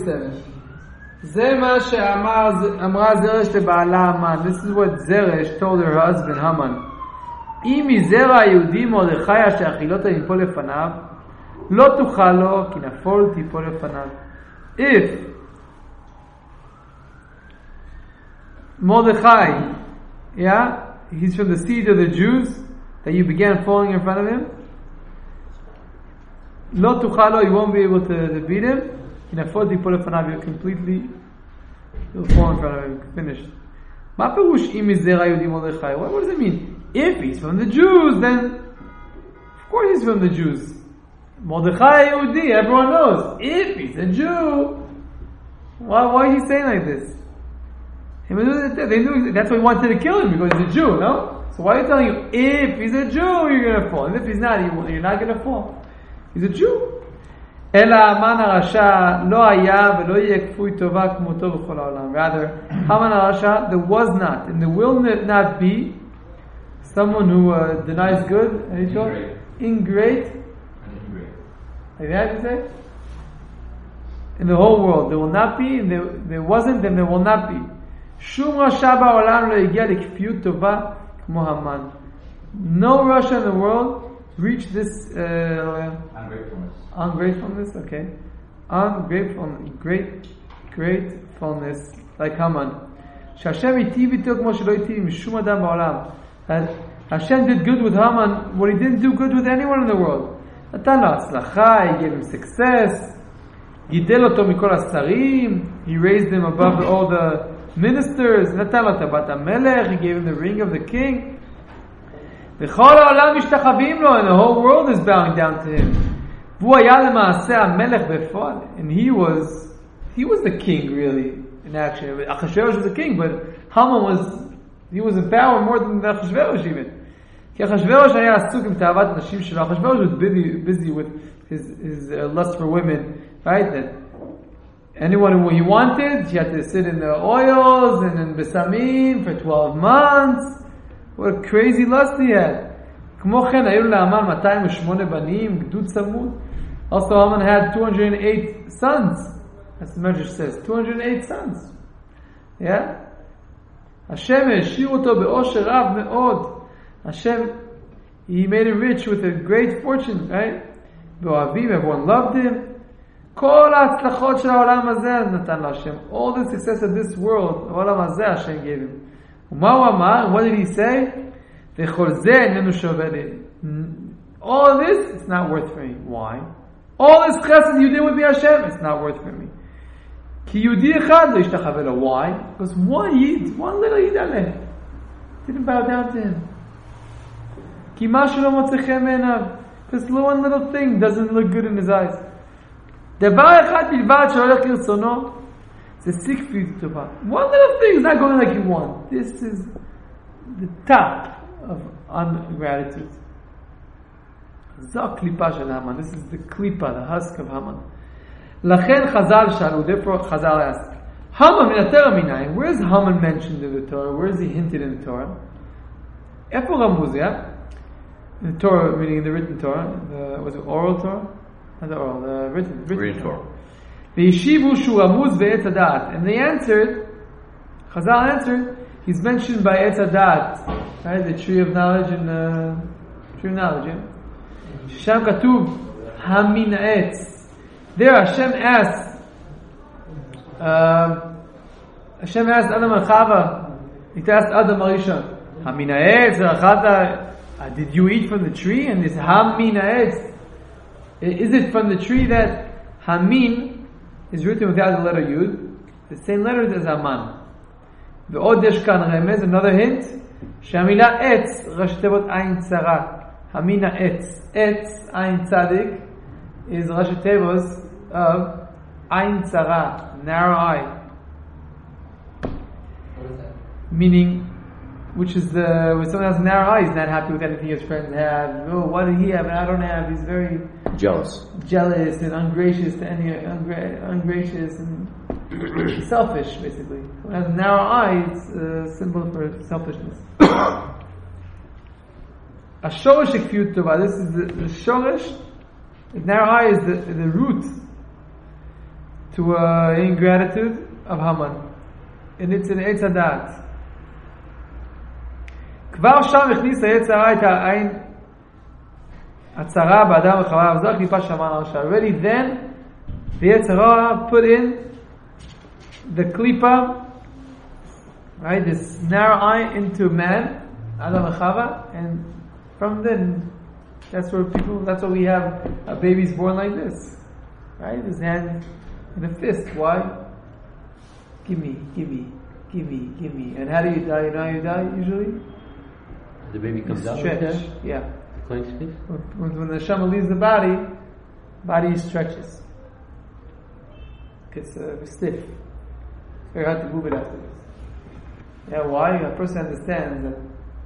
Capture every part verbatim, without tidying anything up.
forty-seven. זה מה שאמרה זרש לבעלה המן. This is what זרש told her husband Haman. אם מזרע היהודי מרדכי אשר אכילותיו ינפול לפניו, לא תוכל לו, כי נפול תיפול לפניו. If Mordechai, yeah, he's from the seed of the Jews, that you began falling in front of him, לא תוכל לו, you won't be able to, to beat him, כי נפול תיפול לפניו, you're completely, you'll fall in front of him, finished. מה פירוש אם מזרע היהודי מרדכי? What, what does it mean? If he's from the Jews, then of course he's from the Jews. Mordechai Yehudi, everyone knows. If he's a Jew, why, why is he saying like this? They knew that's why he wanted to kill him, because he's a Jew, no? So why are you telling him, if he's a Jew, you're going to fall? And if he's not, you're not going to fall. He's a Jew. אלא המן הרשע לא היה ולא יהיה כפוי טובה כמותו בכל העולם. Rather, Haman הרשע, there was not, and there will not be, someone who uh, denies good, and ingrate. Ingrate. Like that you say? In the whole world. There will not be, and there, there wasn't, and there will not be. שום רשע בעולם לא הגיע לכפיות טובה כמו המן. No Russia in the world reached this uh, ungratefulness. Ungratefulness, okay. Ungratefulness, great, gratefulness, like Haman. שהשם היטיב איתו כמו שלא היטיב עם שום אדם בעולם. That Hashem did good with Haman, what he didn't do good with anyone in the world. נתן לו הצלחה, he gave him success, גידל אותו מכל השרים, he raised him above all the ministers, נתן לו טבעת המלך, he gave him the ring of the king. וכל העולם משתחווים לו, and the whole world is bowing down to him. והוא היה למעשה המלך בפועל, and he was, he was the king really, in action. Achashverosh was the king, but Haman was, he was in power more than Achashverosh even. כי אחשוורוש היה עסוק עם תאוות נשים שלו. אחשוורוש was busy, busy with his, his uh, lust for women, right? That anyone who he wanted, he had to sit in the oils and in besamim for twelve months. What a crazy lust he had. כמו כן, היו להמן מאתיים ושמונה בנים, גדוד צמוד. Also, Haman had two hundred eight sons. As the Medrash says, two hundred eight sons. Yeah? השם השאיר אותו באושר רב מאוד. Hashem, he made him rich with a great fortune, right? באוהבים, everyone loved him. כל ההצלחות של העולם הזה נתן לו השם. All the success of this world, העולם הזה Hashem gave him. ומה הוא אמר? What did he say? וכל זה איננו שווה לי. All of this, it's not worth for me. Why? All this chesed you did with me Hashem, it's not worth for me. כי יהודי אחד לא ישתחווה לו. Why? Because one yid, one little yid עליהם, didn't bow down to him. כי משהו לא מוצא חן בעיניו. This one little thing doesn't look good in his eyes. דבר אחד בלבד שהולך כרצונו, זה סיק כפיות טובה. One little thing is not going like you want. This is the top of ungratitude. זו הקליפה של המן. This is the klipa, the husk of Haman. לכן חז"ל שאלו, therefore חז"ל asked, Haman מן התורה מנין? Where is Haman mentioned in the Torah? Where is he hinted in the Torah? איפה רמוז, yeah? The Torah, meaning the written Torah, the, was it oral Torah? Not the oral, the written, written, written Torah. V'yeshivu shu ramuz ve'etz hadat. And they answered, Chazal answered, he's mentioned by Etz hadat, right? The tree of knowledge and uh, tree of knowledge, yeah? Sham katuv hamin ha'etz. There Hashem asked, uh, Hashem asked Adam and Chava, he asked Adam Arishon, hamin ha'etz v'achata. Uh, did you eat from the tree? And this Hamin ha'etz, is it from the tree that Hamin is written without the letter Yud? The same letters as Haman. Ve'od yesh kan remez, another hint. Shamila etz, rash tevot ayin tzara. Hamin ha'etz. Etz, ayin tzadik, is rash tevos of ayin tzara, narrow eye. What is that? Meaning, which is the, when someone has narrow eye, he's not happy with anything his friends have. Oh, what did he have and I don't have? He's very jealous, jealous and ungracious to any, ungra- ungracious and selfish, basically. When he has a narrow eye, it's a symbol for selfishness. A shorish kfiyut tova. This is the, the shorish. The narrow eye is the, the root to uh, ingratitude of Haman. And it's an Eitz Hadat. כבר שם הכניס היצר הרע את העין הצרה באדם וחווה, וזו הקליפה שאמרנו עכשיו. Already then, the Yetzer Hara put in the klipa, right, this narrow eye into man, Adam and Chava, and from then, that's where people, that's why we have a baby's born like this, right? His hand in a fist. Why? Give me, give me, give me, give me. And how do you die? You know how you die usually? The baby comes out Stretch, like that? yeah. The clenched fist? When, when the neshama leaves the body, body stretches. It's uh, stiff. It's very hard to move it afterwards. Yeah, why? A person understands that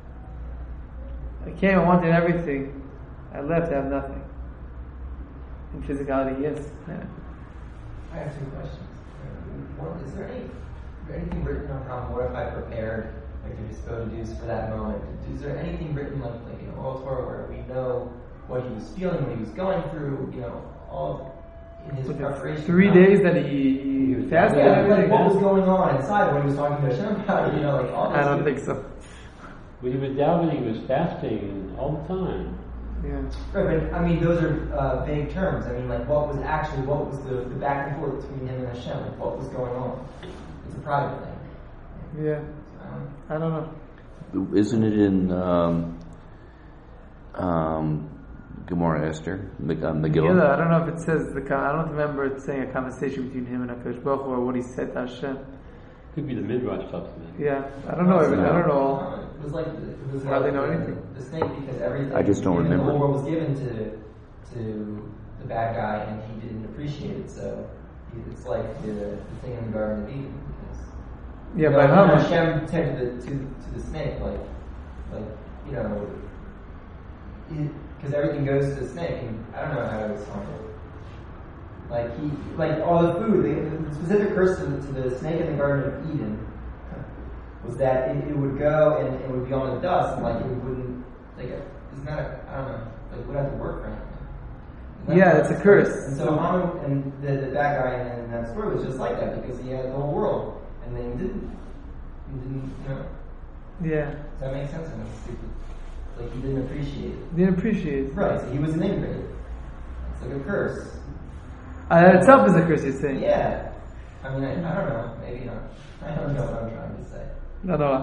I came, I wanted everything. I left, I have nothing. In physicality, yes. Yeah. I have two questions. One, is there any, is there anything written on how, what if I prepared, like to just go to Deuce for that moment? Is there anything written like, like in Oral Torah where we know what he was feeling, what he was going through, you know, all in his With preparation? Three days that he, he fasted? Yeah, like what was going on inside when he was talking to Hashem about it, you know, like all this. I don't think so. When he was davening, he was fasting all the time. Yeah. Right, but I mean, those are uh, vague terms. I mean, like, what was actually, what was the, the back and forth between him and Hashem? Like, what was going on? It's a private thing. Yeah. Um, I don't know. Isn't it in um, um, Gemara Esther, Meg- uh, Megillah? Yeah, I don't know if it says the. I don't remember it saying a conversation between him and Hakadosh Baruch Hu or what he said to Hashem. Could be the Midrash talks about it. Yeah, I don't know. Everything. I don't know. uh, It was like it was Hardly like know the, anything. the snake because everything. I just don't given, remember. The whole world was given to to the bad guy, and he didn't appreciate it. So it's like the, the thing in the Garden of Eden. Because, Yeah, you by know, how when much? Hashem tended the, to to the snake, like like you know, because everything goes to the snake, and I don't know how to explain it. Like he, like all the food, the, the specific curse to the, to the snake in the Garden of Eden was that it, it would go and it would be on the dust, and like it wouldn't, like, isn't that a, I don't know, like it would have to work for anything. Yeah, it's a curse. And so Haman and the, the bad guy in, in that story was just like that because he had the whole world, and then he didn't, he didn't, you know. Yeah. Does that make sense? I mean, it's stupid. Like he didn't appreciate it. Didn't appreciate it. Right, so he was inebriated. It's like a curse. Uh, that itself is a curse, you're saying. Yeah. I mean, I, I don't know, maybe not. I don't know what I'm trying to say. לא נורא.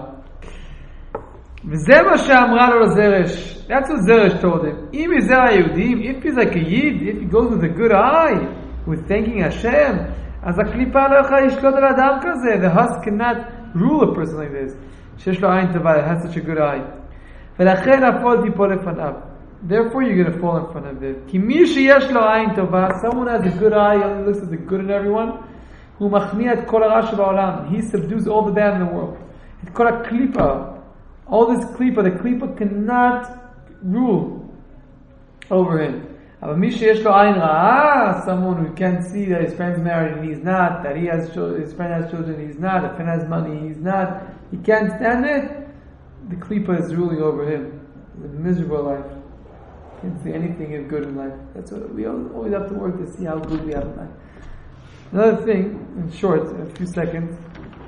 וזה מה שאמרה לו זרש. That's what Zeresh told him. אם מזרע היהודים, if he's like a Yid, if he goes with a good eye, with thanking Hashem, אז הקליפה לא יכולה לשלוט על אדם כזה. The husk cannot rule a person like this. שיש לו עין טובה, it has such a good eye. ולכן הפול תיפול לפניו. Therefore you're going to fall in front of it. כי מי שיש לו עין טובה, someone has a good eye, he only looks at the good in everyone, הוא מכניע את כל הרע שבעולם. He subdues all the bad in the world. It's called a klipa. All this klipa, the klipa cannot rule over him. But Misha Yesh Lo Ayin Ra'ah, someone who can't see that his friend's married and he's not, that he has children, his friend has children, he's not, a friend has money, he's not, he can't stand it, the klipa is ruling over him. It's a miserable life. Can't see anything good in life. That's what we always have to work to see how good we have in life. Another thing, in short, in a few seconds,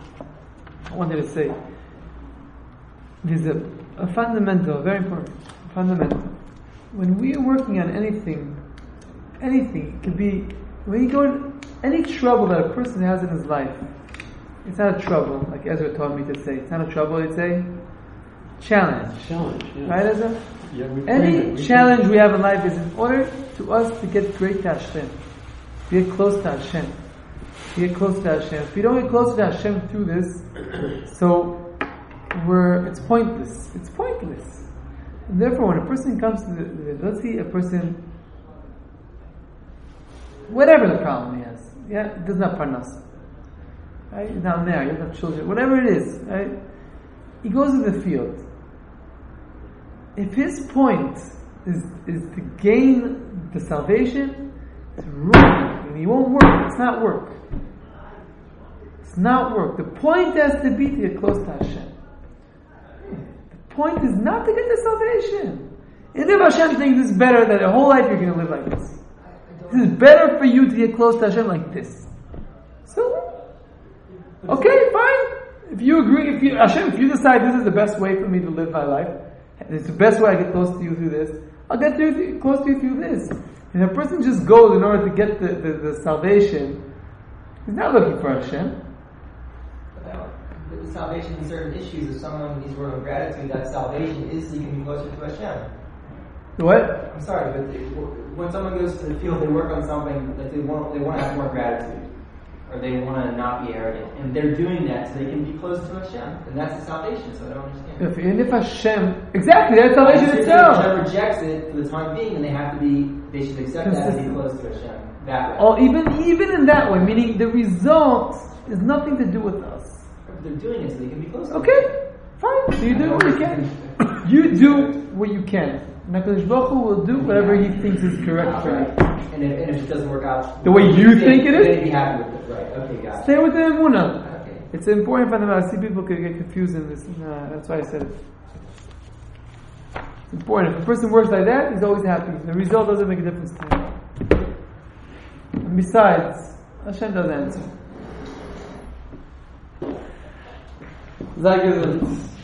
I wanted to say, there's a, a fundamental, very important, fundamental. When we are working on anything, anything, it could be, when you go in any trouble that a person has in his life, it's not a trouble, like Ezra taught me to say. It's not a trouble, it's a challenge. Challenge, yeah. Right, Ezra? Yeah, we Any we challenge we have in life is in order to us to get great to Hashem, to get close to Hashem. To get close to Hashem. If we don't get close to Hashem through this, so we're, it's pointless. It's pointless. And therefore, when a person comes to the, the let's see a person, whatever the problem he has, yeah, it doesn't have parnasa, right? He's not married, he doesn't have children, whatever it is, right? He goes in the field. If his point is is to gain the salvation, it's wrong, and he won't work. It's not work. It's not work. The point has to be to get close to Hashem. The point is not to get the salvation. And if Hashem thinks this is better, that the whole life you're going to live like this. This is better for you to get close to Hashem like this. If you agree, if you Hashem, if you decide this is the best way for me to live my life, it's the best way I get close to you through this, I'll get through, close to you through this. And if a person just goes in order to get the, the, the salvation, he's not looking for Hashem. Well, the salvation in certain issues, if someone needs word of gratitude, that salvation is so you can be closer to Hashem. What? I'm sorry, but they, when someone goes to the field, they work on something that they want, they want to have more gratitude, or they want to not be arrogant, and they're doing that so they can be close to Hashem, and that's the salvation. So I don't understand. If, and if Hashem, exactly, that's salvation If itself. Hashem rejects it for the time being, then they have to be, they should accept that and be close to Hashem that way. Or even even in that way, meaning the result is nothing to do with us. If they're doing it so they can be close to Okay, fine. So you do what you can. You do what you can. And HaKadosh Baruch Hu will do whatever He thinks is correct for you. And if, and if it doesn't work out The way you think it is? then be happy with it. Right, okay, got it. Stay with the emunah. Okay. It's important for them. I see people can get confused in this. And, uh, that's why I said it. It's important. If a person works like that, he's always happy. The result doesn't make a difference to him. And besides, Hashem does answer. Zagir